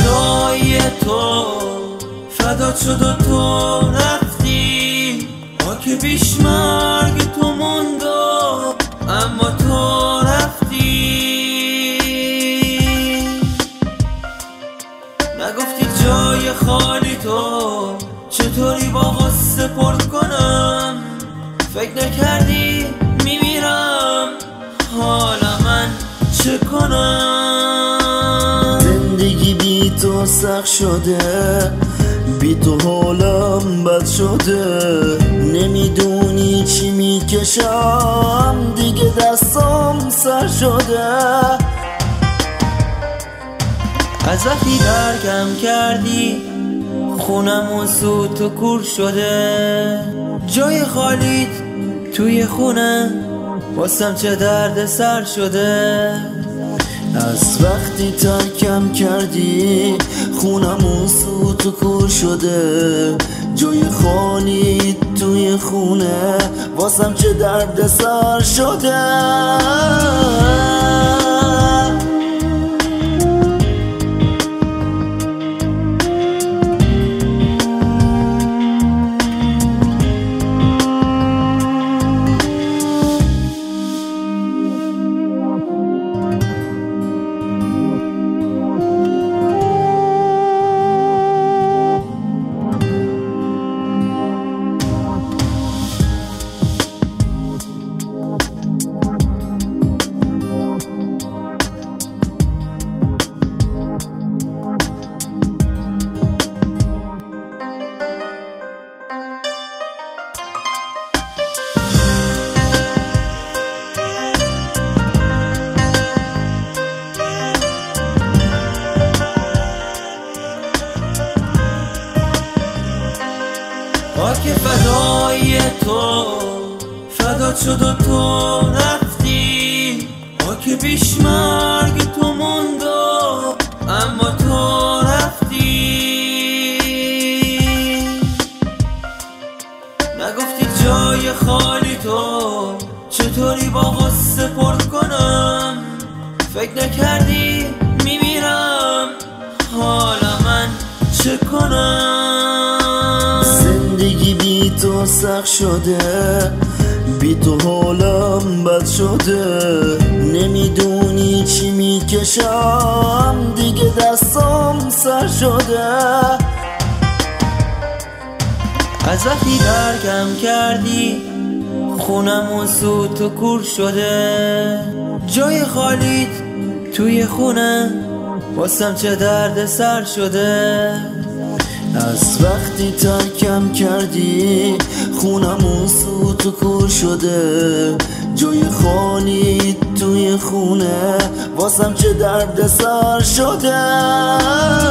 فدای تو فدا شد و تو رفتی، خاک پیش مرگ تو موند اما تو رفتی. نگفتی جای خالی تو چطوری با غصه پر کنم، فکر نکردی میمیرم حالا من چه کنم. زندگی بی تو سخت شده، بی تو حالم بد شده، نمیدونی چی میکشم دیگه دستم سر شده. از وقتی ترکم کردی خونم و سوت و کور شده، جای خالیت توی خونه واسم چه درد سر شده. از وقتی ترکم کردی خونم و سوت و کور شده، جای خالی توی خونه واسم چه درد سر شده. خاک فدای تو فدا شد و تو رفتی، خاک پیش مرگ تو موند اما تو رفتی. نگفتی جای خالی تو چطوری با غصه پر کنم، فکر نکردی میمیرم حالا من چه کنم. زندگی بی تو سخت شده، بی تو حالم بد شده، نمیدونی چی میکشم دیگه دستم سر شده. از وقتی ترکم کردی خونم و سوت و کور شده، جای خالیت توی خونه واسم چه درد سر شده. از وقتی ترکم کردی خونم و سوت و کور شده، جای خالی توی خونه واسم چه درد سر شده.